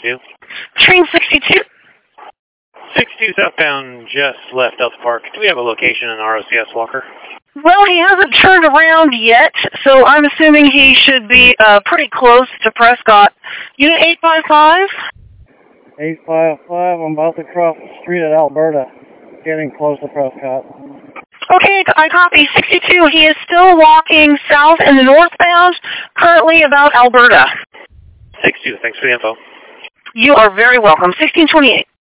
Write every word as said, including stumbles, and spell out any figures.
sixty-two. Train sixty-two. sixty-two southbound just left Delta Park. Do we have a location in R O C S Walker? Well, he hasn't turned around yet, so I'm assuming he should be uh, pretty close to Prescott. Unit eight five five? eight five five, I'm about to cross the street at Alberta, getting close to Prescott. Okay, I copy. sixty-two, he is still walking south in the northbound, currently about Alberta. sixty-two, thanks for the info. You are very welcome. sixteen twenty-eight.